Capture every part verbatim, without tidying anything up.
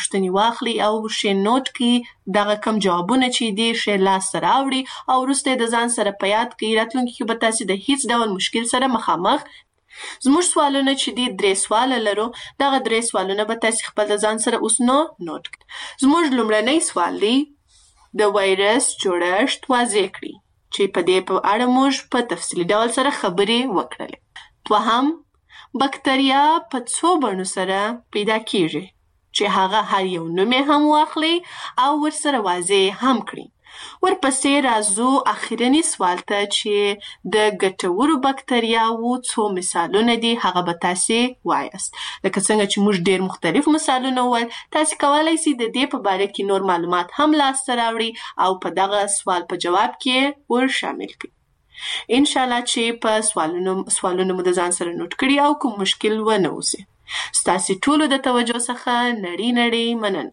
پوښتنې واخلي او شی نوٹ کړي، دغه کم جوابونه چې دي شی لاسته راوړي او وروسته د ځان سره په یاد کړي. راتلونکي کې به تاسې د هیڅ ډول مشکل سره مخامخ. زموږ سوالونه چې دي درې سواله لرو، دغه درې سوالونه به تاسې خپل د ځان سره اوس نو نوٹ کړئ. زموږ لومړنی سوال دی د وایرس جوړښت واضح کړي، چې په دې په اړه موږ په تفصیلي ډول سره خبرې وکړلې. دوهم، بکتریا په څو بڼو سره پیدا کیږي، چې هغه هر یو نوم یې هم واخلي او ورسره واضح هم کړي. ورپسې راځو اخرني سوال ته چې د ګټورو بکتریاوو څو مثالونه دي، هغه به تاسې وایاست. لکه څنګه چې موږ ډېر مختلف مثالونه وویل، تاسې کولی سئ د دې په باره کې نور معلومات هم لاسته راوړئ او په دغه سوال په جواب کې ور شامل کړئ. انشاءالله چې په سوالونو سوالونه مو د ځان سره نوٹ کړي او کوم مشکل ونه اوسي. ستاسې ټولو د توجه څخه نړۍ نړۍ مننه.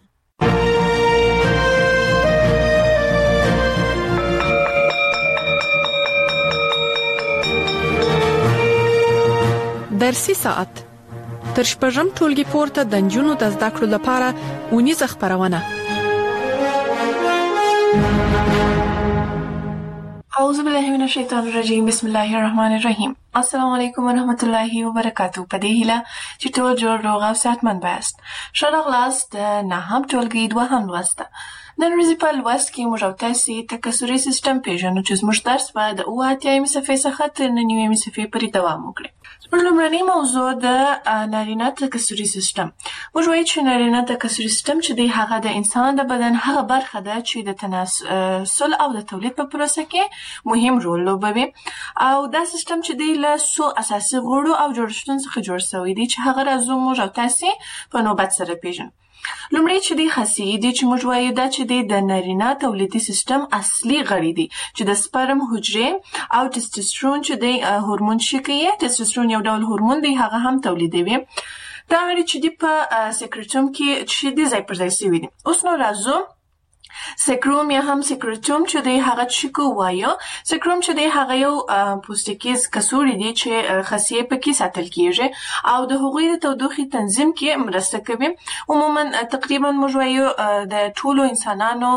درسي ساعت تر شپږم ټولګي پورته د نجونو د زده کړو لپاره اونیزه خپرونه. اعوذ بالله من الشیطان الرجیم، بسم الله الرحمن الرحیم. السلام علیکم ورحمت الله وبرکاتو. په دې هیله چې ټول جوړ روغ او صحتمند باشئ. ښه راغلاست د نهم ټولګي دوهم لوست ته. نن ورځې په لوست کې موږ او تاسې تکثري سیسټم پېژنو، چې زموږ درس به د اووه اتیایمې صفحې څخه تر نهه نیمې صفحې پورې دوام وکړي. زموږ لومړنۍ موضوع د نارینه تکثري سیسټم. موږ وایو چې نارینه تکثري سیسټم چې دی هغه د انسان د بدن هغه برخه ده چې د تناسل او د تولید په پروسه کې مهم رول لوبوي. او دا سیسټم چې دی له څو اساسي غړو او جوړښتونو څخه جوړ شوی دی، چې هغه راځو موږ او تاسې په نوبت سره پېژنو. لومړی چې دی خاصیې دي چې موږ وایو دا چې دی د نارینه تولیدي سیسټم اصلي غړي دي، چې د سپرم حجرې او ټسټوسټرون چې دی هورمون چې کوي، ټسټوسټرون یو ډول هورمون دی، هغه هم تولیدوي. دا غړي چې دی په سیکریټوم کې چې دی ځای پر ځای شوي دي. اوس نو راځو سیکروم یا هم سیکریټوم چې دی هغه چې کو وایو. سیکروم چې دی هغه یو پوستکیز کڅوړې دي چې خاصیې پکې ساتل کیږي او د هغوی د تودوخې تنظیم کې مرسته کوي. عموما تقریبا موږ وایو د ټولو انسانانو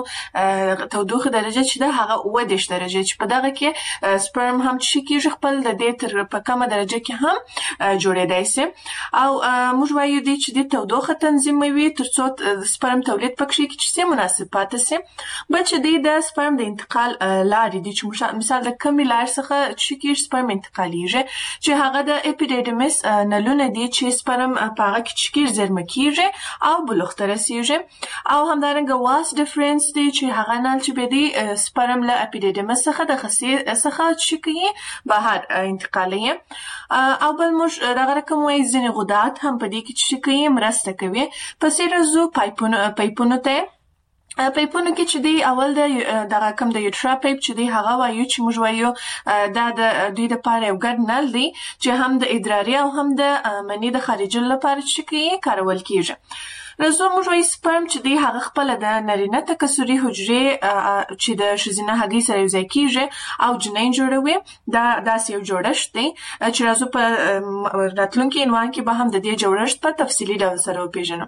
تودوخې درجه چې ده هغه اووه دېرش درجه، چې په دغه کې سپرم هم چې کیږي خپل د دې تر په کمه درجه کې هم جوړېدای شي. او موږ وایو دی چې د تودوخه تنظیموي تر څو سپرم تولید پکې کې چې مناسب پاتې شي. بل چې دی د سپرم د انتقال لارې دي، چې مثال د کمې لارې څخه چې کېږي سپرم انتقالیږي، چې هغه د اپیډیډیمس نلونه دي چې سپرم په هغه کې چې کېږي زېرمه کېږي او بلوغ ته رسېږي. او همدارنګه واس ډفرنس دی، چې هغه نل چې به دی سپرم له اپیډیډیمس څخه د خصیې څخه چې کوي بهر انتقالوي. او بل موږ دغه رقم وایي ځینې غدات هم په دې کې چې کوي مرسته کوي. پسې راځو پایپونو پایپونو ته. پایپونو کې چې دی اول د دغه کم د یوټرا پایپ چې دی هغه وایو چې موږ وایو دا د دوی دپاره یو ګډ نل دی، چې هم د ادراري او هم د مني د خارجولو لپاره چې کوي کارول کېږي. راځو موږ وایو سپرم چې دی هغه خپله د نارینه تکثري حجرې چې د ښځینه هګۍ سره یوځای کېږي او جنین جوړوي. دا داسې یو جوړښت دی چې راځو په راتلونکي عنوان کې به هم د دې جوړښت په تفصیلي ډول سره وپېژنو.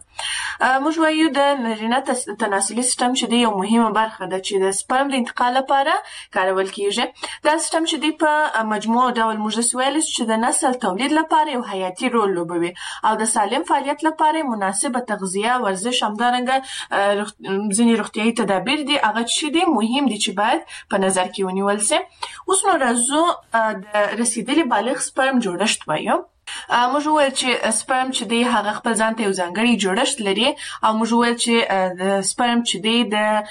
موږ وایو د نارینه تناسلي سیسټم چې دی یو مهمه برخه ده چې د سپرم د انتقال لپاره کارول کېږي. دا سیسټم چې دی په مجموع ډول موږ داسې ویلی چې د نسل تولید لپاره یو حیاتي رول لوبوي او د سالم فعالیت لپاره مناسبه تغذیه، ورزش، همدارنګه ځینې روغتیایي تدابیر دي هغه چې دي مهم دي چې باید په نظر کې ونیول شي. اوس نو راځو د رسیدلي بالغ سپرم جوړښت وایو. موږ وویل چې سپرم چې دی هغه خپل ځان ته یو ځانګړی جوړښت لري او موږ وویل چې د سپرم چې دی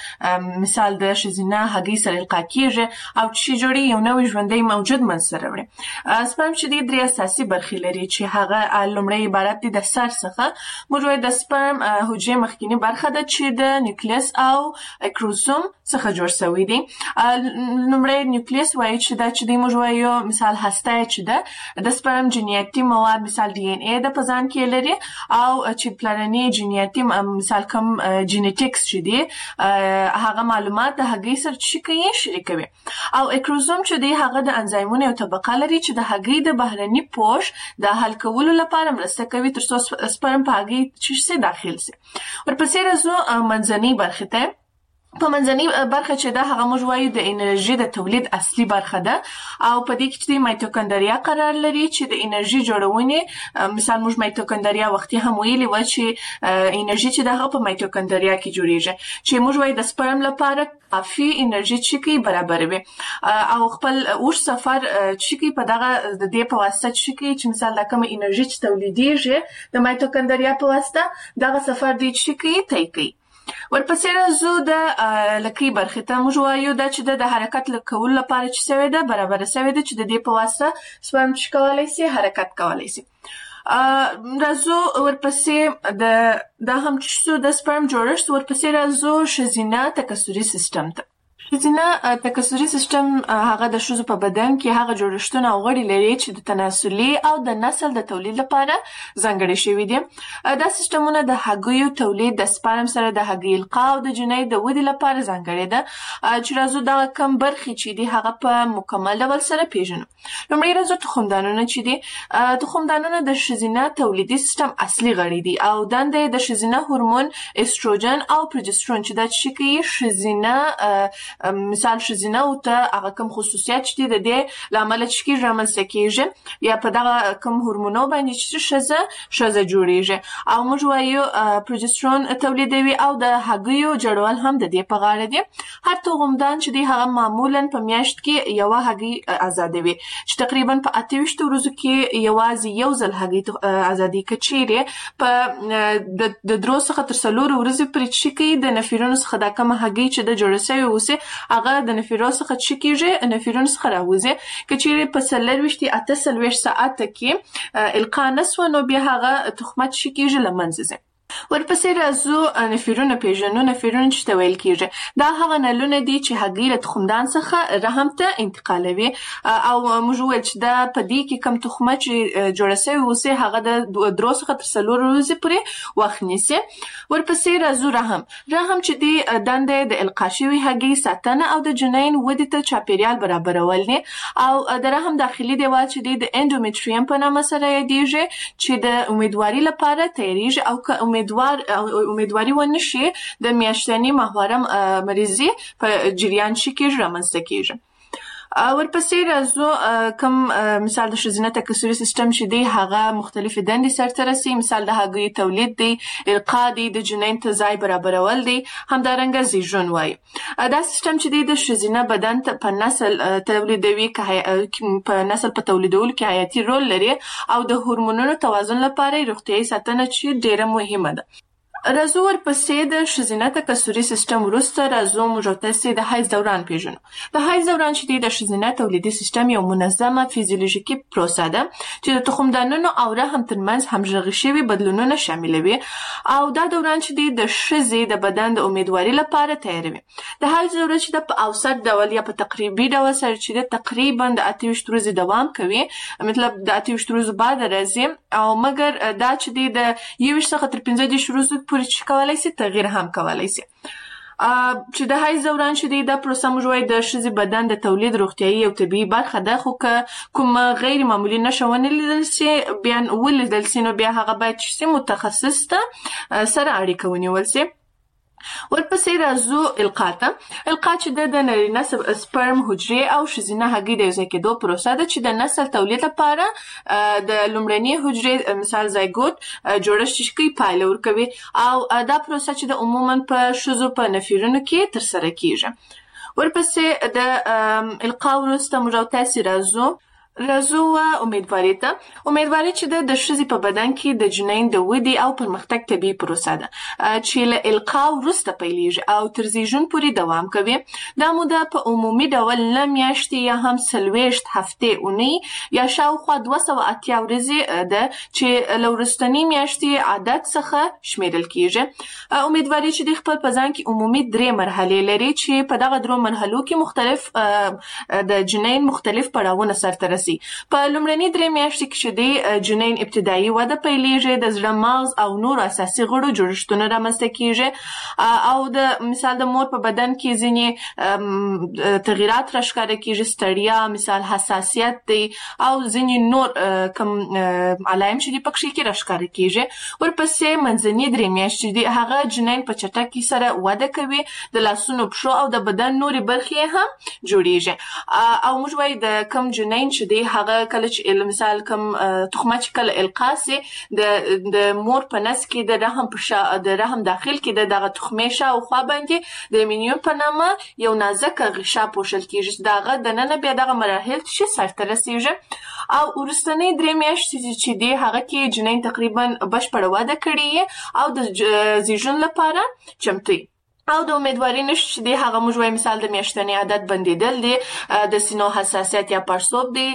د مثال د ښځینه هګۍ سره القا کېږي او چې جوړي یو نوی ژوندی موجود منځته راوړي. سپرم چې دی درې اساسي برخې لري چې هغه لومړی عبارت دی د سر څخه. موږ وایو د سپرم حجرې مخکینی برخه ده چې د نیوکلیس او کروموسوم څخه جوړ شوی دی. لومړی نیوکلیس وایي چې دا چې دی موږ وایو مثال هسته چې ده د سپرم جنیاتي مواد مواد مثال ډي ان اي د په ځان کې لري او چې پلرني جینیاتي مثال کوم جینیټکس چې دی هغه معلومات د هګۍ سره چې کوي شریکوي او اکروزوم چې دی هغه د انزایمونو یو طبقه لري چې د هګۍ د بهرني پوش د حل کولو لپاره مرسته کوي تر څو سپرم په هګۍ چې داخل سي. ورپسې راځو منځنۍ برخې ته. په منځنۍ برخه چې دا هغه موږ وایو د انرژي د تولید اصلي برخه ده او په دې کې چې مایټوکاندریا قرار لري چې د انرژي جوړونې مثال موږ مایټوکاندریا وختي هم ویلي و چې انرژي چې دغه په مایټوکاندریا کې جوړیږي چې موږ وایو د سپرم لپاره کافي انرژي چې کی برابروي او خپل اوږد سفر چې کی په دغه د دې په واسطه چې کی چې مثال د کوم انرژي چې تولیدېږي د مایټوکاندریا په واسطه دغه سفر دی چې کی طی کوي. ورپسې راځو د لکۍ برخې ته. موږ وایو دا چې د حرکت کولو لپاره چې سوی ده برابره سوی ده چې د دې په واسطه سپرم چې کولی سي حرکت کولی سي. راځو ورپسې د دا هم چې د سپرم جوړښت. ورپسې راځو ښځینه تکثري سیستم ته. ښځینه تکثري سیستم هغه د ښځو په بدن کې هغه جوړښتونه او غړي لري چې د تناسلي او د نسل د تولید لپاره ځانګړي شوي دي. دا سیستمونه د هګیو تولید د سپرم سره د هګۍ القا او د جنۍ د ودې لپاره ځانګړي ده چې راځو دغه کم برخې چې دي هغه په مکمل ډول سره پیژنو. لومړی راځو تخمدانونه چې دي. تخمدانونه د ښځینه تولیدي سیستم اصلي غړي دي او دنده د ښځینه هورمون استروجن او پروجسترون چې دا چې کوي ښځینه مثال ښځینه او ته هغه کوم خصوصیات چې د دې لامل چې کی رامنځته کیږي یا په دغه کوم هورمونو باندې چې ښځه ښځه جوړیږي او موږ وایو پروجسترون تولیدوي او د هګیو جوړول هم د دې په غاړه دي. هر تخمدان چې دی هغه معمولا په میاشت کې یو هګۍ آزادوي چې تقریبا په اته ویشت ورځو کې یوازې یو ځل هګۍ آزادي کچېره په د درو څخه تر څلورو ورځې پرې چې کی د نفرونو څخه دا کوم هګۍ چې د جوړ شوی اوسه هغه د نفرو څخه چې کیږي نفرون څخه راوځي کچېره په څلورویشت اته څلوېښت ساعت کې القا نسو نو بیا هغه تخمه چې کیږي لمنځه ځي. ورپسې راځو نفرونه پیژنو. نفرونه چې ته ویل کیږي دا هغه نلونه دي چې هګۍ له تخمدان څخه رحم ته انتقالوي او موږ ویل چې دا په دې کې کم تخمه چې جوړه شوې اوسي هغه د درو څخه تر څلورو ورځې پورې وخت نیسي. ورپسې راځو رحم. رحم چې دی دنده د القا شوي هګۍ ساتنه او د جنین ودې ته چاپیریال برابرول دي او د رحم داخلي دیوال چې دی د اندومیټریوم په نامه سره یادیږي چې د امیدواري لپاره تیاریږي او که امیدوار امیدواري ونشي د میاشتني ماهواره مریضي په جریان شي کې رامنځته کیږي. ورپسې راځو کوم مثال د ښځینه تکثري سیستم چې دی هغه مختلفې دندې سرته رسوي. مثال د هګیو تولید دی، القا دی، د جنین ته ځای برابرول دی، همدارنګه زیږون وایي. دا سیستم چې دی د ښځینه بدن ته په نسل تولیدوي په نسل په تولیدولو کې حیاتي رول لري او د هورمونونو توازن لپاره روغتیایي ساتنه چې ډیره مهمه ده. راځو ورپسې د ښځینه تکثري سیستم وروسته راځو موږ تاسې د حیض دوران پیژنو. د حیض دوران چې دی د ښځینه تولیدي سیستم یو منظمه فیزیولوژیکي پروسه ده چې د تخمدانونو او رحم ترمنځ همغږي شوي بدلونونه شاملوي او دا دوران چې دی د ښځې د بدن د امیدواري لپاره تیاروي. د حیض دوره چې د په اوسط ډول یا په تقریبي ډول سره چې دی تقریبا د اته ویشت ورځې دوام کوي مطلب د اته ویشت ورځو بعد راځي او مګر دا چې دی د یو ویشت څخه تر پنځه دېرش ورځو پورې چې کولای سي تغییر هم کولای سي. چې د حیض دوران چې دی دا پروسه موږ وایو د ښځې بدن د تولید روغتیایي او طبیعي برخه ده خو که کوم غیر معمولي نښه ونه لیدل سي بیا ولیدل سي نو بیا هغه باید چې متخصص ته سره اړیکه ونیول سي. ورپسې راځو القا ته. القا چې د د نارینه سپرم حجرې او ښځینه هګۍ د یوځای کېدو پروسه ده چې د نسل تولید لپاره د لومړنۍ حجرې مثال زایګوت جوړښت چې کوي پایله ورکوي او دا پروسه چې د عموما په ښځو په نفرونو کې ترسره کیږي. ورپسې د القا وروسته موږ تاسې راځو راځو امیدواري ته. امیدواري چې د ښځې په بدن کې د جنین د ودې او پرمختګ طبیعي پروسه ده چې له القا وروسته پیلیږي او تر زیږون پورې دوام کوي. دا موده په عمومي ډول نه میاشتې یا هم څلوېښت هفتې اونۍ یا شاوخوا دوه سوه اتیا ورځې ده چې له وروستنۍ میاشتې عادت څخه شمیرل کیږي. امیدواري چې د خپل په ځان کې عمومي درې مرحلې لري چې په دغه درو مرحلو کې مختلف د جنین مختلف پړاوونه سرته ورسي. په لومړني درې میاشتې کې چې د جنین ابتدایي وده پیلېږي، د زړه، مغز او نور اساسي غړو جوړښتونه رامنځته کیږي او د مثال د مور په بدن کې ځینې تغیرات راښکاره کیږي، ستړیا، مثال حساسیت دی او ځینې نور کوم علایم چې دي پکې کې راښکاره کیږي. ورپسې منځني درې میاشتې دي هغه جنین په چټکۍ سره وده کوي، د لاسونو، پښو او د بدن نورې برخې هم جوړیږي. او موږ وایو د کم جنین چې دی هغه کله چې مثال کم تخمه چې کله القا سي د د مور په نس کې د رحم په شا د رحم داخل کې د دغه تخمې شاوخوا باندې د امینیون په نامه یو نازکه غشا پوښل کیږي. دغه دننه بیا دغه مراحل چې سرته رسیږي او وروستنۍ درې میاشتې چې دی هغه کې جنین تقریبا بشپړه وده کړې او د زیږون لپاره چمتو او د امیدواري نشته چې دی هغه موږ وایو مثال د میاشتني عادت بندیدل دی، د سینو حساسیت یا پړسوب دی،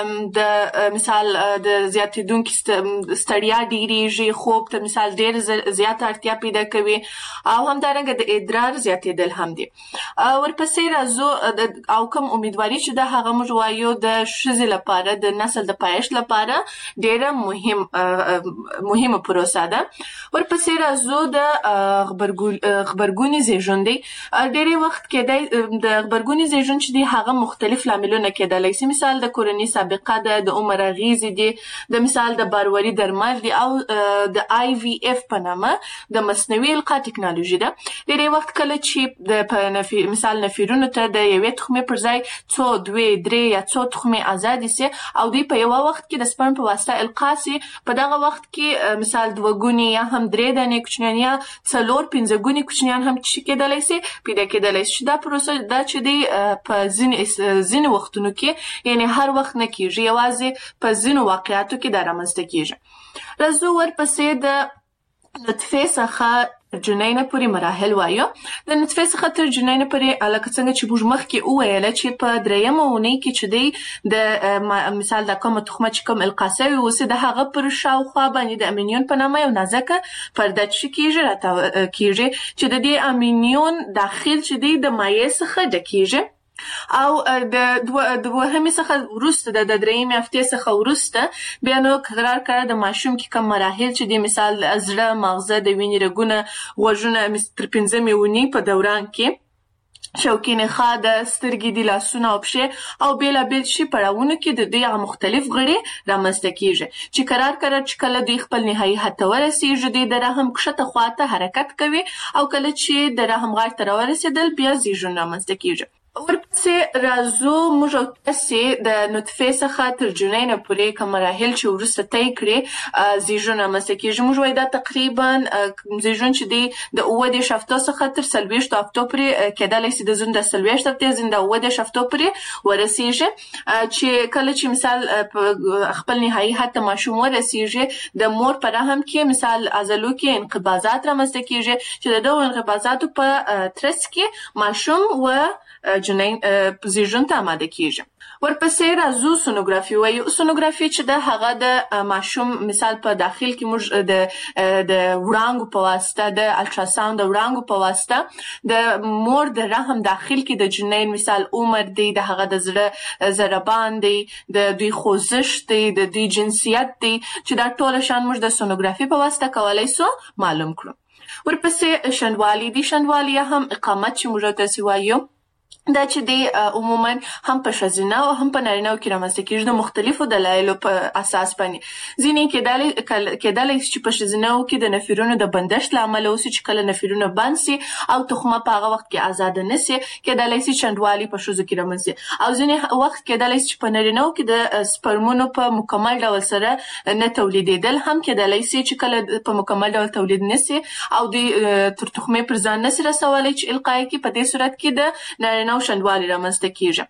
د مثال د زیاتېدونکي ستړیا ډېرېږي، خوب ته مثال ډېر زیاته اړتیا پیدا کوي او همدارنګه د ادرار زیاتېدل هم دي. ورپسې راځو او کوم امیدواري چې ده هغه موږ وایو د ښځې لپاره د نسل د پایښت لپاره ډېره مهم مهمه پروسه ده. ورپسې راځو د غبرګوني زیږون دی. ډېری وخت کېدای د غبرګوني زیږون چې دی هغه مختلف لاملونه کېدلی سي، مثال د کورنۍ سابقه ده، د عمر اغېزې دي، د مثال د بارواري درمل دي او د آی وي اف په نامه د مصنوعي القا ټکنالوژي ده. ډېری وخت کله چې د په نفي مثال نفیرونو ته د یوې تخمې پر ځای څو دوې درې یا څو تخمې ازادې سي او دوی په یوه وخت کې د سپرم په واسطه القا سي، په دغه وخت کې مثال دوه ګونې یا هم درې دانې کوچنیان یا څلور پنځه ګونې کوچنیان هم چې کېدلی سي پیدا کېدلی سي. دا پروسه دا چې دی په ځینې ځینې وختونو کې یعنی هر وخت نه کېږي، یوازې په ځینو واقعاتو کې دا رامنځته کېږي. راځو ورپسې د نطفې څخه جنینه پورې مراحل وایو. د نطفې څخه تر جنینه پورې لکه څنګه چې موږ مخکې وویله چې په درېیمه اونۍ کې چې دی د مثال د کومه تخمه چې کوم القا سوې اوسي د هغه پر شاوخوا باندې د امینیون په نامه یو نازکه پرده چې کېږي راته کېږي چې د دې امینیون داخل چې دی د مایع څخه ډکېږي او د دوهمې څخه وروسته د درېیمې هفتې څخه وروسته بیا نو قرار کړه د ماشوم کې کوم مراحل چې د مثال زړه، مغزه، د وینې رګونه، غوږونه تر پنځمې اونۍ په دوران کې شوکي نخاع، د سترګې دي، لاسونه او پښې او بېلابېل شي پړاوونو کې د دوی مختلف غړي رامنځته کېږي چې قرار قرار چې کله دوی خپل نهایي حد ته ورسېږي دوی د رحم کښته خواته حرکت کوي او کله چې د رحم غاړې ته راورسېدل بیا زیږون رامنځته کېږي. ورپسې راځو موږ او تاسې د نطفې څخه تر جنینه پورې کوم مراحل چې وروسته طی کړي زیږون رامنځته کېږي. موږ وایو دا تقریبا زیږون چې دی د اووه دېرش هفتو څخه تر څلوېښتو هفتو پورې کېدلی سي د زیږون د څلوېښت هفتې ځینې د اووه دېرش هفتو پورې ورسېږي چې کله چې مثال خپل نهایي حد ته ماشوم ورسېږي د مور په رحم کې مثال عضلو کې انقباضات رامنځته کېږي چې د دغو انقباضاتو په ترڅ کې ماشوم و جنین زیږون ته آماده کېږي. ورپسې راځو سونوګرافي وایو. سونوګرافي چې ده هغه د ماشوم مثال په داخل کې موږ د د وړانګو په واسطه د الټراساوند د وړانګو په واسطه د مور د رحم داخل کې د جنین مثال عمر دی، د هغه د زړه ضربان دی، د دوی خوځښت دی، د دوی جنسیت دی چې دا ټول شان موږ د سونوګرافي په واسطه کولی سو معلوم کړو. ورپسې شنډوالي دی. شنډوالي هم اقامت چې موږ تاسې وایو دا چې دی عموما هم په ښځینه او هم په نارینه‌و کې رامنځته کېږي د مختلفو دلایلو په اساس باندې. ځینې کېدلی شي چې په ښځینه‌و کې د نفرونو د بندښت له امله اوسي چې کله نفرونه بند سي او تخمه په هغه وخت کې ازاده نه سي، کېدلی شي شنډوالي په ښځو کې رامنځته سي. او ځینې وخت کېدلی شي چې په نارینه‌و کې د سپرمونو په مکمل ډول سره نه تولیدېدل هم کېدلی سي چې کله په مکمل ډول تولید نه سي او دوی تر تخمې پر ځان نه سي رسولی چې القا یې کړي. په دې صورت کې د نارینه او شنډوالي رامنځته کېږي.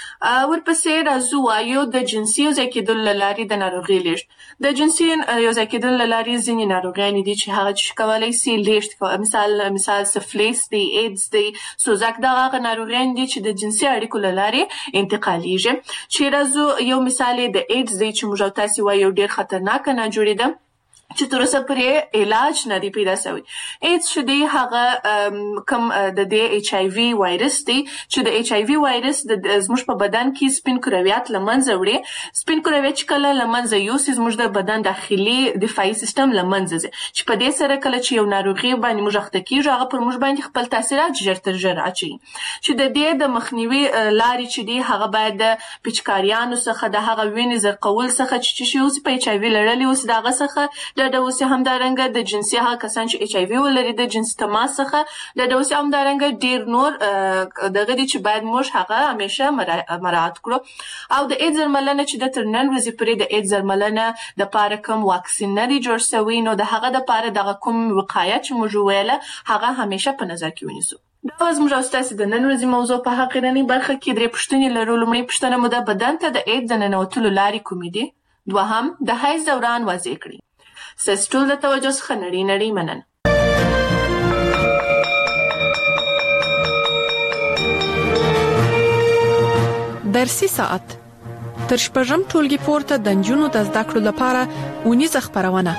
ورپسې راځو وایو د جنسي یوځای کېدلو له لارې د ناروغۍ لیږد. د جنسي یوځای کېدلو له لارې ځینې ناروغیانې دي چې هغه چې کولی سي لیږد مثال مثال سفلیس دی، ایډز دی، سوزک، دغه هغه ناروغیانې دي چې د جنسي اړیکو له لارې انتقالیږي. چې راځو یو مثال یې د ایډز دی چې موږ او تاسې وایو ډېر خطرناکه ناجوړي ده چې تر اوسه پورې علاج نه دی پیدا شوی. ایډز چې دی هغه کوم د دې ایچ آی وی وایرس دی چې د ایچ آی وی وایرس د زموږ په بدن کې سپین کرویات له منځه وړي. سپین کرویات چې کله له منځه یوسي زموږ د بدن داخلي دفاعي سیستم له منځه ځي چې په دې سره کله چې یو ناروغي باندې موږ اخته کیږو هغه پر موږ باندې خپل تاثیرات ژر تر ژره اچوي. چې د دې د مخنیوي لارې چې دی هغه باید د پیچکاریانو څخه د هغه وینې زرقول څخه چې چې اوس په ایچ آی وی لرلي اوس د هغه څخه د اوس همدارنګه د جنسي هغه کسان چې ایچ آی وی ولري د جنسي تماس څخه د اوس همدارنګه ډیر نور دغه دي چې باید موږ هغه همیشه مراعات کړو. او د ایډز درملنه چې د تر نن ورځې پورې د ایډز درملنه د پاره کوم واکسین نه دی جوړ شوی نو د هغه د پاره دغه کوم وقایه چې موږ ویله هغه همیشه په نظر کې ونیسو. دا زموږ استاسي د نن ورځې موضوع په حقیقي برخه کې درې پوښتنې لرو. لومړی پوښتنه مو د بدن ته د ایډز ننوتلو لارې کومې دي؟ دوهم د حیض دوران واضح کړئ. ستاسو ټول د توجه څخه نړۍ نړۍ مننه. درسي ساعت تر شپږم ټولګي پورته د نجونو د زده کړو لپاره اونیزه خبرونه.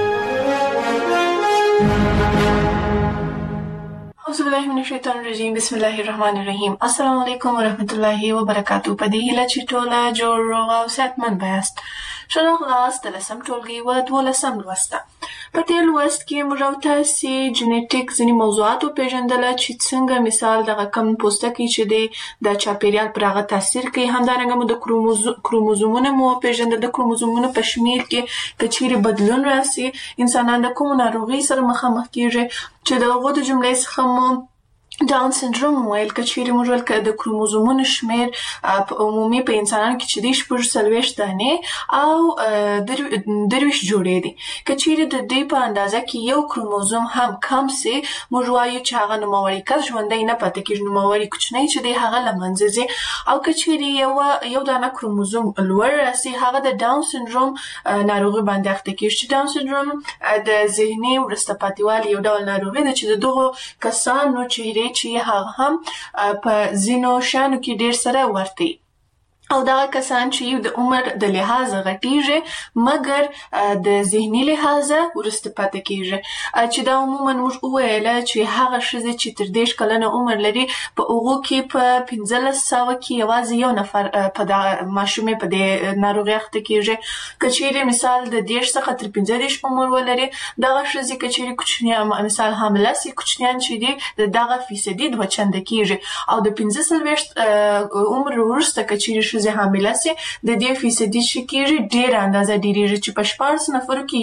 أعوذ بالله من الشیطان الرجیم. بسم الله الرحمن الرحیم. السلام علیکم ورحمت الله وبرکاتو. په دې هیله چې ټول جوړ روغ او صحتمند یاست. ښه راغلاست د لسم ټولګي و دولسم لوست ته. په دې لوست کې موږ او تاسې جینیټیک ځینې موضوعات وپېژندله چې څنګه مثال دغه کم پوستکی چې دی د چاپېریال پر هغه تاثیر کوي. همدارنګه مو د کروموزومونه مو وپېژندل. د کروموزومونو په شمېر کې که چیرې بدلون راسي انسانان د کومو ناروغۍ سره مخامخ کېږي چې د هغو د جملې څخه مو ډاون سنډروم ویل. که چیرې موږ ویل که د کروموزومونو شمېر په عمومي په انسانانو کې چې دی شپږ څلوېښت دانې او درویشت جوړې دي. که چیرې د دوی په اندازه کې یو کروموزوم هم کم سي موږ وایو چې هغه نوموړی کس ژوندی نه پاتې کېږي. نوموړی کوچنی چې دی هغه له منځه ځي. او که چیرې یو یو دانه کروموزوم لوړ راسي هغه د ډاون سنډروم ناروغي باندې اخته کېږي. چې ډاون سنډروم د ذهني وروسته پاتېوالي یو ډول ناروغي ده چې د دغو کسانو چهرې چې هغه هم په ځینو شیانو کې ډیر سره ورته او دغه کسان چې د عمر د لحاظه غټیږي مګر د ذهني لحاظه وروسته پاتې کیږي. چې دا عموما موږ وویله چې هغه ښځې چې تر دېرش کلنه عمر لري په هغو کې په پنځلس سوه کې یوازې یو نفر په دغه ماشومې په دې ناروغۍ اخته کیږي. که چیرې مثال د دېرش څخه تر پنځه دېرش عمر ولري دغه ښځې که چیرې کوچنیان مثال حامله سي کوچنیان چې دي د دغه فیصدي دوه چنده کیږي. او د پنځه څلوېښت عمر وروسته که چیرې زه حامله سي د دې فیصدي چې کېږي ډېره اندازه ډېرېږي چې په شپاړس نفرو کې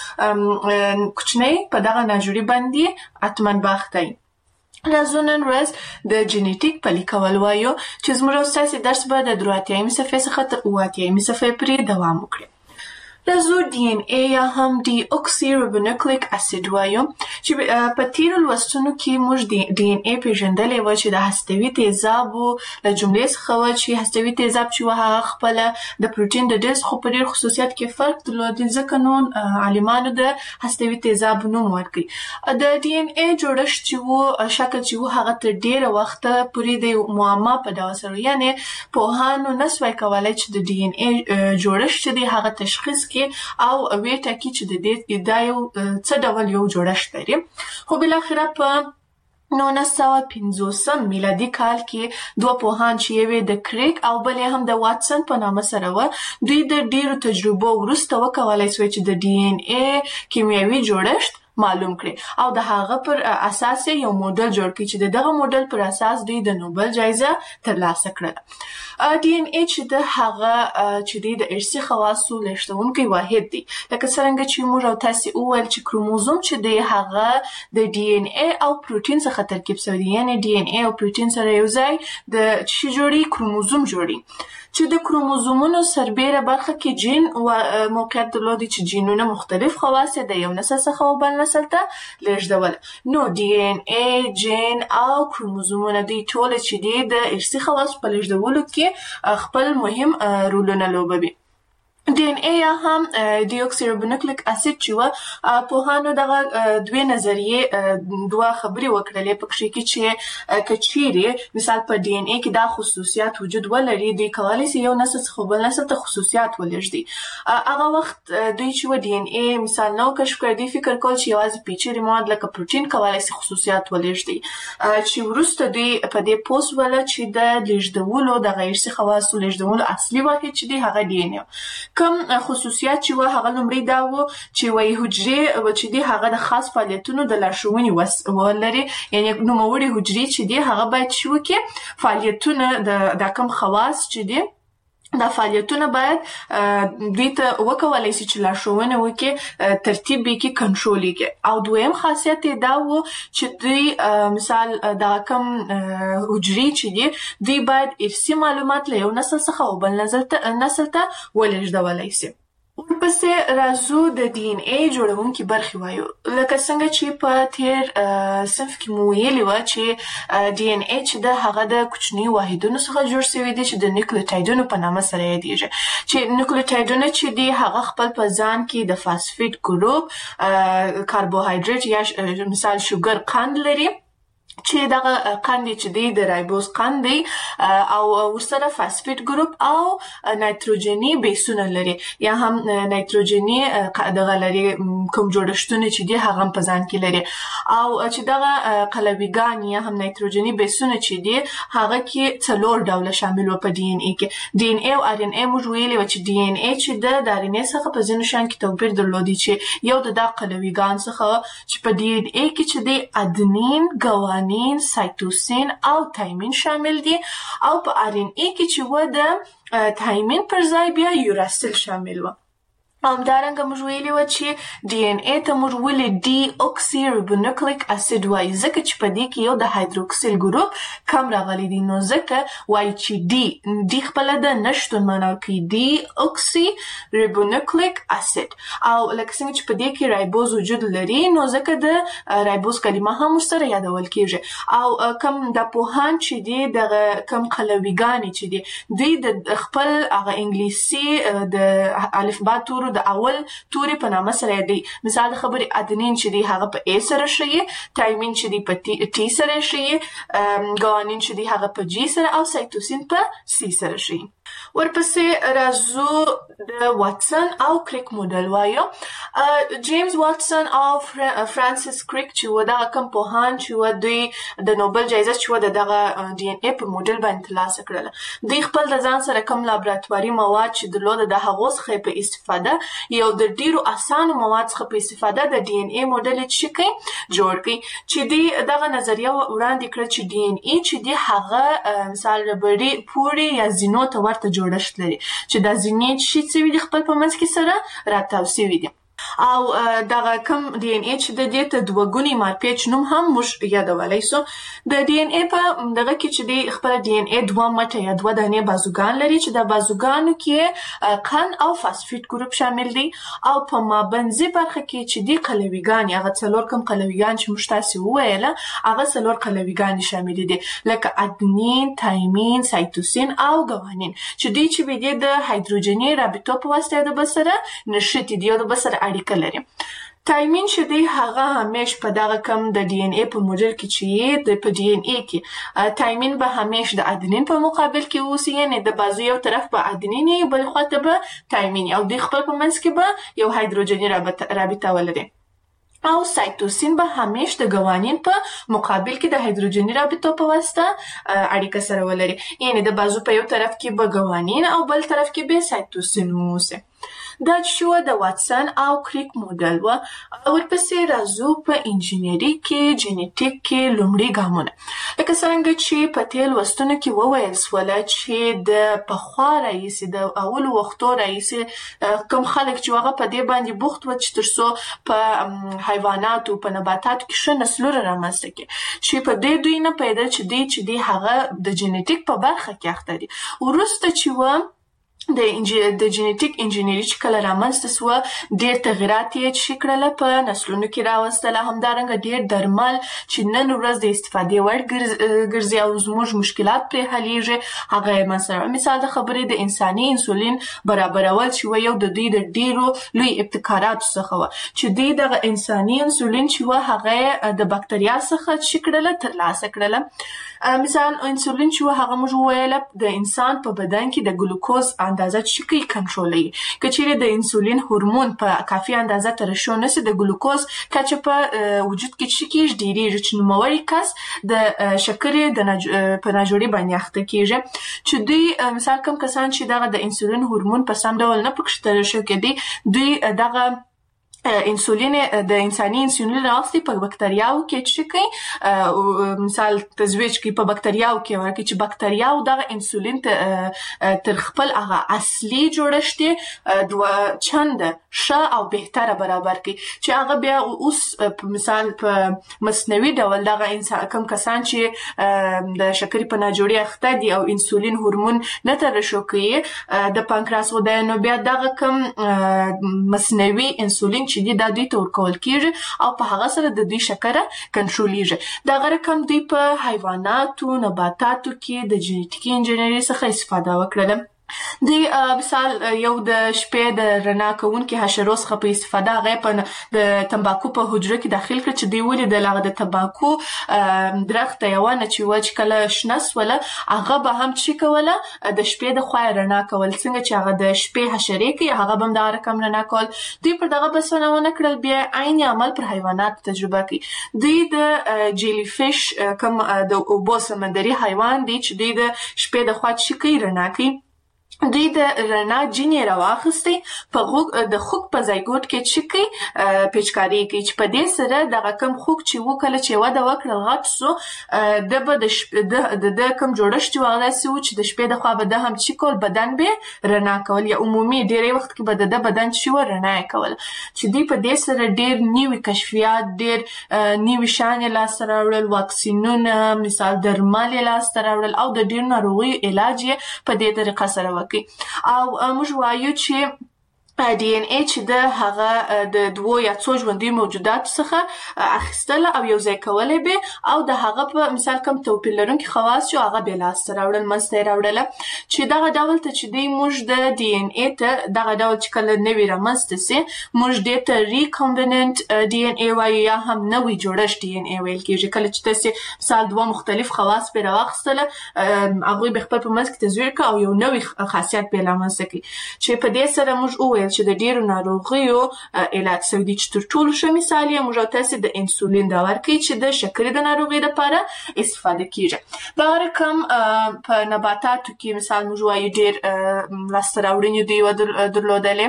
یو کوچنی په دغه ناجوړي باندې حتما باخته وي. راځو نن ورځ د جینیټیک پلي کول وایو چې زموږ او ستاسې درس به د درې اتیایمې صفحې څخه تر اووه اتیایمې صفحې پورې دوام وکړي. راځو ډي ان اے یا هم ډي اوکسي ربونوکلیک اسید وایو چې په تیرو لوستونو کې موږ ډي ان اے پیژندلی وه چې د هستوي تیزابو له جملې څخه وه چې هستوي تیزاب چې وه هغه خپله د پروټین د ډول څخه په ډېر خصوصیات کې فرق درلود ځکه نو عالمانو د هستوي تیزاب نوم ورکړی. د ډي ان اے جوړښت چې و شکل چې و هغه تر ډېره وخته پورې د معما په ډول سره یعنې پوهانو نسوای کولی چې د ډي ان اے جوړښت چې دی هغه تشخیص او وی ټاکي چې د دې دا یو څه ډول یو جوړښت لري. خو بالاخره په نولس سوه پنځوسم میلادي کال کې دوه پوهان چې یو د کریک او بل هم د واټسن په نامه سره و دوی د ډیرو تجربو وروسته وکولای شوی چې د ډي ان اے کیمیاوي جوړښت معلوم کړي او د هغه پر اساس یو موډل جوړ کړي چې دغه موډل پر اساس دوی د نوبل جایزه ترلاسه کړه. ډي ان اے چې د هغه چې د ارثي خواصو لېږدونکی واحد دی لکه څرنګه چې موږ او تاسې وویل چې کروموزوم چې دی هغه د ډي ان اے او پروټین څخه ترکیب شوی دی یعنې ډي ان اے او پروټین سره یو ځای د چې جوړي کروموزوم جوړي چې د کروموزومونو سربېره برخه کې جین موقعیت درلودي چې جینونه مختلف خواص د یو نسل څخه و بل نسل ته لېږدول. نو ډي ان اے جین او کروموزومونه دوی ټول چې دي د ارثي خواصو په لېږدولو کې خپل مهم رولونه لوبوي. ډي ان اي یا هم ډي اوکسي رایبونوکلیک اسید چې و پوهانو دغه دوه نظریې دوه خبرې وکړلې په کې چې کچيري مثال په ډي ان اي کې دا خصوصیات وجود ولري دوی کولای شي یو نسل څخه بل نسل ته خصوصیات ولېږدي هغه وخت دوی چې و ډي ان اي مثال نو کشف کړی دوی فکر کول چې یوازې پیچیدې مواد لکه پروتین کولای شي خصوصیات ولېږدي چې وروسته دوی په دې پوس ولا چې د لېږدولو د غیر ارثي خواصو لېږدولو اصلي واحد چې دی هغه ډي ان اي کوم خصوصیات چې و هغه لومړی دا و چې وایي حجرې چې دی هغه د خاص فعالیتونو د لارښوونې ولري یعنی نوموړي حجرې چې دی هغه باید شو کې فعالیتونه د کوم خواص چې دی دا فعالیتونه باید دوی ته وکولای شي چې لارښوونه وکړي ترتیب وکړي کنټرول وکړي او دویم خاصیت یې دا و چې دوی مثال دا کوم حجرې چې دي دوی باید ارثي معلومات له یو نسل څخه او بل نسل ته ولېږدولی شي ورپسې راځو د ډي ان اي جوړونکي برخې وایو لکه څنګه چې په تیر صنف کې مو ویلي وه چې ډي ان اي چې د هغه د کوچني واحدونو څخه جوړ شوی دی چې د نیوکلیوټایډونو په نامه سره یادیږي چې نیوکلیوټایډونه چې دی هغه خپل په ځان کې د فاسفیټ ګروپ کاربوهایډریټ یا مثال شوګر قند لري چې دغه قند چې دی د رایبوز قند دی او ورسره فاسفیټ ګروپ او نایتروجني بیسونه لري یا هم نایتروجني دغه لري کوم جوړښتونه چې دی هغه په ځان کې لري او چې دغه قلویګان یا هم نایتروجني بیسونه چې دی هغه کې څلور ډوله شامل و په ډي ان اي کې ډي ان اي او ار ان اي موږ ویلي و چې ډي ان اي چې د ار ان اي څخه په ځینو شیانو کې توپیر درلودي چې یو د دغه قلویګان څخه چې په ډي ان اي کې چې دی ادنین ګوانین سایتوسین او تایمین شامل دي او په ار ان اي کې چې و د تایمین پر ځای بیا یوراسیل شامل و همدارنګه موږ ویلي وه چې ډي ان اي ته موږ ولې ډي اوکسي رایبونوکلیک اسید وایي ځکه چې په دې کې یو د هایدروکسیل ګروپ کم راغلی دی نو ځکه وایي چې ډي ډي خپله د نشتون معنا کوي ډي اوکسي رایبونوکلیک اسید او لکه څنګه چې په دې کې رایبوز وجود لري نو ځکه د رایبوز کلمه هم ورسره یادول کیږي او کم د پوهان چې دی دغه کم قلویګانې چې دی دوی د خپل هغه انګلیسي د الفبا تورو د اول توري په نامه سره دی مثال د خبرې ادنین چې دی هغه په ا سره شي تایمین چې دی په ټي سره شي ګوانین چې دی هغه په جی سره او سایتوسین په سی سره شي ورپسې راځو د واټسن او کریک موډل وایو جیمز واټسن او فرانسیس کریک چې و دغه کوم پوهان چې و دوی د نوبل جایزه چې و د دغه ډي ان اي په موډل باندې ترلاسه کړله دوی خپل د ځان سره کوم لابراتواري مواد چې درلوده د هغو څخه په استفاده یو د ډیرو اسانو مواد څخه په استفاده د ډي ان اي موډل چې کوي جوړ کړي چې دی دغه نظریه وړاندې کړه چې ډي ان اي چې دی هغه مثال ربړي پوري یا زینو ته ورته جوړښت لري چې دا زینې چې څه وي خپل په منځ کې سره راتاو شوي دي او دغه کوم ډي ان اي چې د دې ته دوه ګونی مارپیچ نوم هم موږ یادولی سو د ډي ان اي په دغه کې چې دی خپله ډي ان اي دوه مټه یا دوه دانې بازوګان لري چې د بازوګانو کې قند او فاسفیټ ګروپ شامل دی او په مابنځي برخه کې چې دی قلویګان هغه څلور کوم قلویګان چې موږ تاسې وویله هغه څلور قلویګانې شامل دي لکه ادنین تایمین سایتوسین او ګوانین چې دوی چې وي د هایدروجني رابطو په واسطه د بل سره نښتي دي او د بل سره اړیکه لري تایمین چې دی هغه همیش په دغه کم د ډي ان اي په موډل کې چې د په ډي ان اي کې تایمین به همیش د ادنین په مقابل کې اوسي یعنی د بازو یو طرف به ادنین وي بل خواته به تایمین او د خپل په منځ کې به یو هایدروجني رابطه ولري او سایتوسین به همیش د ګوانین په مقابل کې د هایدروجني رابطو په واسطه اړیکه سره ولري یعنی د بازو په یو طرف کې به ګوانین او بل طرف کې به سایتوسین اوسي دا شو د واټسن او کریک موډل و ورپسې راځو په انجینری کې جینیټیک کې لومړي ګامونه لکه څنګه چې په تیر لوستونو کې وویل سوله چې د پخوا راهیسې د اولو وختو راهیسې کوم خلک چې هغه په دې باندې بوخت و چې تر څو په حیواناتو په نباتاتو کې ښه نسلونه رامنځته کړي چې په دې دوی نه پیدا چې دی چې دی هغه د جینیټیک په برخه کې اخته دي وروسته چې و د د جینیټیک انجینری چې کله رامنځته سوه ډېر تغیرات یې چې کړله په نسلونو کې راوستله. همدارنګه ډېر درمل چې نن ورځ د استفادې وړ ګرځي او زموږ مشکلات پرې حلیږي هغه یې منځته. مثال د خبرې د انساني انسولین برابرول چې و یو د دوی د ډېرو لوی ابتکاراتو څخه وه چې دوی دغه انساني انسولین چې و هغه یې د بکتریا څخه چې کړله ترلاسه کړله. مثال انسولین چې و هغه موږ وویله د انسان په بدن کې د ګلوکوز اندازه چې کوي کنټرولوي. که چیرې د انسولین هورمون په کافي اندازه ترشح نشي د ګلوکوز کچه په وجود کې چې کېږي ډېرېږي چې نوموړی کس د شکرې د نج... په ناجوړي باندې اخته کېږي. چې دوی مثال کوم کسان چې دغه د انسولین هورمون په سم ډول نه پکې ترشح کېدی دوی دغه انسولین د انساني انسولین راوستي په بکتریاو کې چې کوي مثال تزویج کوي په بکتریاو کې ورکړي چې بکتریاو دغه انسولین تر خپل هغه اصلي جوړښت دوه چنده ښه او بهتره برابر کړي چې هغه بیا اوس مثال په مصنوعي ډول دغه انسان کوم کسان چې د شکرې په ناجوړي اخته دي او انسولین هورمون نه ترشح کوي د پانکراس غده نو بیا دغه کوم مصنوعي انسولین چې دی دا دوی ته ورکول کېږي او په هغه سره د دوی شکره کنټرولېږي. دغه رقم دوی په حیواناتو نباتاتو کې د جینیټیکي انجینري څخه استفاده وکړله. دوی مثال یو د شپې د رڼا کوونکي حشرو څخه په استفاده هغه په د تمباکو په حجره کې داخل کړ چې دوی ولیدل هغه د تمباکو درخت یوه نه چې وه چې کله شنه سوله هغه به هم چې کوله د شپې د خوا رڼا کول څنګه چې هغه د شپې حشرې کوي هغه به هم دغه رقم رڼا کول. دوی پر دغه بسنه ونه کړل بیا عین عمل پر حیواناتو تجربه کوي. دوی د جیلی فش کوم د اوبو سمندري حیوان دی چې دوی د شپې د خوا چې کوي رڼا کوي دوی د رڼا جینې راواخیستې په غوږ د خوک په زایګوټ کې چې کوي پیچکاري کوي چې په دې سره دغه کوم خوک چې و کله چې وده وکړل غټ سو د به د د کوم جوړښت چې هغه داسې و چې د شپې د خوا به ده هم چې کول بدن به رڼا کول یا عمومي ډېری وخت کې به د ده بدن چې و رڼا یې کول چې دوی په دې سره ډېر نوي کشفیات ډېر نوي شیان یې لاسته راوړل واکسینونه مثال درمل یې لاسته راوړل او د ډېرو ناروغیو علاج یې په دې طریقه سره وکړي. او موږ وایو چې ډي ان اې چې د هغه د دوو یا څو ژوندیو موجوداتو څخه اخیستله او یو ځای کولی به او د هغه په مثال کوم توپیر لرونکي خواص چې هغه بیا لاسته راوړل منځته یې راوړله چې دغه ډول ته چې دوی موږ د ډي ان اې ته دغه ډول چې کله نوي رامنځته سي موږ دې ته ریکامبیننټ ډي ان اې وایو یا هم نوي جوړښت ډي ان اې ویل کېږي. کله چې تاسې مثال دوه مختلف خواص پرې راواخیستله هغوی به خپل په منځ کې تزویر کړه او یو نوي خاصیت بیا رامنځته کړي چې په دې سره موږ وویل چې د ډېرو ناروغیو علاج شوی دی. چې تر ټولو ښه مثال یې موږ او تاسې د انسولین دا ورکوي چې د شکرې د ناروغۍ لپاره استفاده کېږي. دغه رقم په نباتاتو کې مثال موږ وایو ډېر لاسته راوړنې دوی درلودلې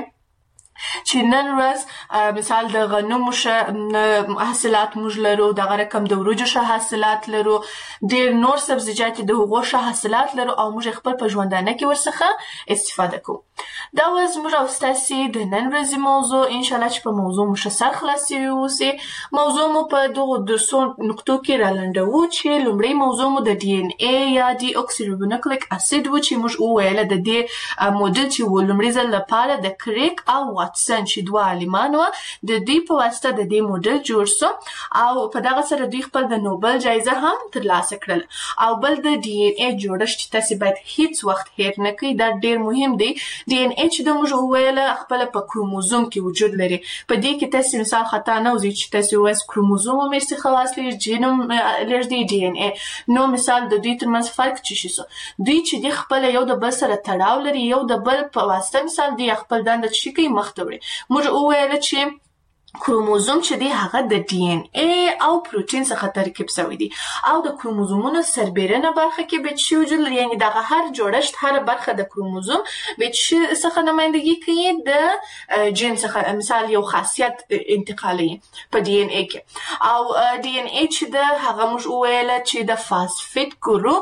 چې نن ورځ مثال د غنمو ښه حاصلات موږ لرو دغه رقم د وریجو ښه حاصلات لرو ډېر نور سبزیجات د هغو ښه حاصلات لرو او موږ خپل په ژوندانه کې ورڅخه استفاده کوو. دا و زموږ او ستاسې د نن ورځې موضوع. انشاءالله چې په موضوع مو ښه سر خلاص شوي اوسې. موضوع مو په دغو درسو نقطو کې رالنډوو چې لومړی موضوع مو د ډي ان اې یا ډي اوکسیریبونوکلیک اسید و چې موږ وویله د دې موډل چې و لومړي ځل لپاره د کریک او واټسن چې دوه عالمان وه د دوی په واسطه د دې موډل جوړ سو او په دغه سره دوی خپل د نوبل جایزه هم ترلاسه کړله. او بل د ډي ان اې جوړښت چې تاسې باید هیڅ وخت هیر نه کوئ دا ډېر مهم دی. ډي ان اې چې د موږ وویله خپله په کروموزوم کې وجود لري. په دې کې تاسې مثال خطا نه وځي چې تاسې ووایاست کروموزوم هم ورڅخه خلاص لري جین هم لږ دی ډي ان اې نو مثال د دوی ترمنځ فرق څه شي سو دوی چې دی خپله یو د بل سره تړاو لري یو د بل په واسطه مثال دوی خپل دنده څه کوي مخته وړي. موږ وویله چې کروموزوم چې دی هغه د ډي ان اې او پروتین څخه ترکیب شوی دی او د کروموزومونو سربیرنه برخه کې به څه وجود لري یعنې دغه هر جوړښت هر برخه د کروموزوم به څه څخه نمایندګي کوي د جین څخه مثال یو خاصیت انتقالوي په ډي ان اې کې او ډي ان اې چې د هغه موږ وویله چې د فاسفیټ ګروپ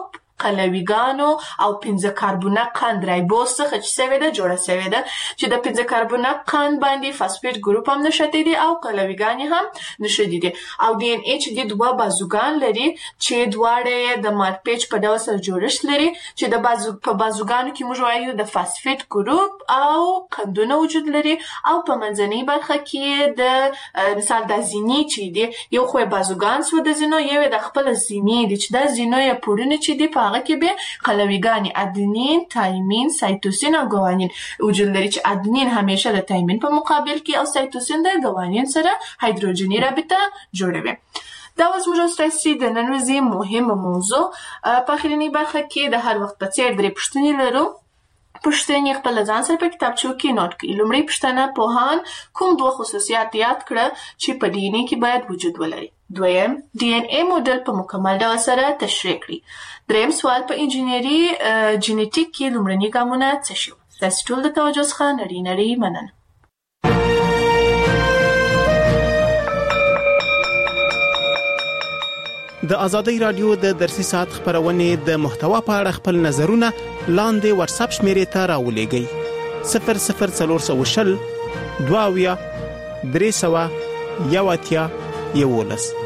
قلویګانو او پنځه کاربونه قند رایبوز څخه چې سوي ده جوړه سوي ده چې د پنځه کاربونه قند باندې فاسفیټ ګروپ هم نشته دي او قلویګانې هم نشته دي او ډي ان اي چې د دوه بازوګان لري چې دواړه د مارپیچ په ډول سره جوړښت لري چې د بازو په بازوګانو کې موږ وایو د فاسفیټ ګروپ او قندونه وجود لري او په منځنۍ برخه کې د مثال د زینې چې دي یو خو بازوګان سو د زینو یو د خپل زینې دي چې د زینو یا پورونه چې دي په هغه کې به قلویګانې ادنین تایمین سایتوسین او ګوانین وجود لري چې ادنین همیشه د تایمین په مقابل کې او سایتوسین د ګوانین سره هایدروجني رابطه جوړوي. دا اوس موږ ستاسو د نن ورځې مهمه موضوع په اخرنۍ برخه کې د هر وخت په څیر درې پوښتنې لرو. پوښتنې خپل ځان سره په کتابچو کې نوٹ کړئ. لومړی پوښتنه پوهان کوم دوه خصوصیات یاد کړه چې په ډي ان اي کې باید وجود ولري. دویم ډي ان اي موډل په مکمل ډول سره تشریح کړئ. دریم سوال په انجینری جینیټیک کې لومړني ګامونه څه شول. تاسو ټول د توجه څخه نړۍ نړۍ مننه. د ازادۍ رادیو د درسي ساعت خبرونه د محتوا په اړه خپل نظرونه لاندې واتس اپ شمیرې ته راولېږئ. صفر صفر څلور سوه شل دوه اویا درې سوه یو اتیا یولس